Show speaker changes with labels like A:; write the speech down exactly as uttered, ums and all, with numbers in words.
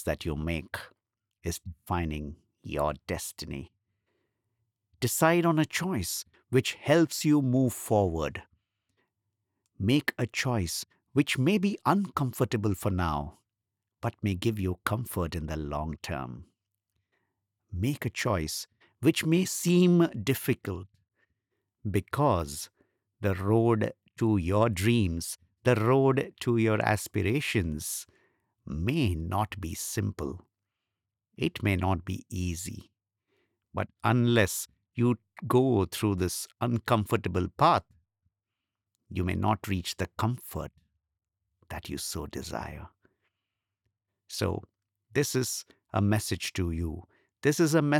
A: that you make is defining your destiny. Decide on a choice which helps you move forward. Make a choice which may be uncomfortable for now, but may give you comfort in the long term. Make a choice which may seem difficult because the road to your dreams, the road to your aspirations may not be simple. It may not be easy. But unless you go through this uncomfortable path, you may not reach the comfort that you so desire. So, this is a message to you. This is a message